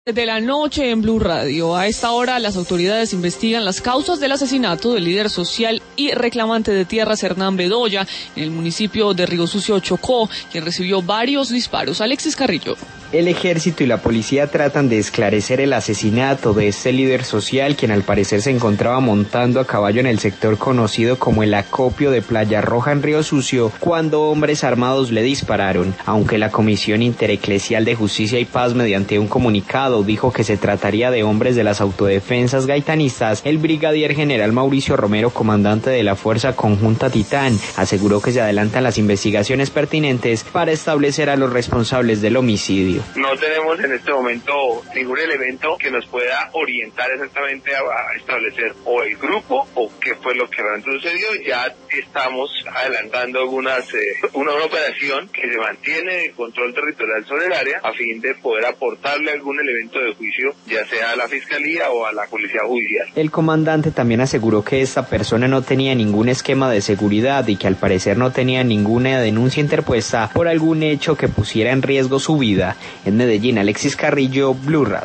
De la noche en Blue Radio. A esta hora las autoridades investigan las causas del asesinato del líder social y reclamante de tierras Hernán Bedoya en el municipio de Río Sucio, Chocó, quien recibió varios disparos. Alexis Carrillo. El ejército y la policía tratan de esclarecer el asesinato de este líder social, quien al parecer se encontraba montando a caballo en el sector conocido como el Acopio de Playa Roja en Río Sucio, cuando hombres armados le dispararon. Aunque la Comisión Intereclesial de Justicia y Paz, mediante un comunicado, dijo que se trataría de hombres de las autodefensas gaitanistas, el brigadier general Mauricio Romero, comandante de la Fuerza Conjunta Titán, aseguró que se adelantan las investigaciones pertinentes para establecer a los responsables del homicidio. No tenemos en este momento ningún elemento que nos pueda orientar exactamente a establecer o el grupo o qué fue lo que realmente sucedió. Ya estamos adelantando una operación que se mantiene de control territorial sobre el área a fin de poder aportarle algún elemento de juicio, ya sea a la Fiscalía o a la Policía Judicial. El comandante también aseguró que esta persona no tenía ningún esquema de seguridad y que al parecer no tenía ninguna denuncia interpuesta por algún hecho que pusiera en riesgo su vida. En Medellín, Alexis Carrillo, Blue Radio.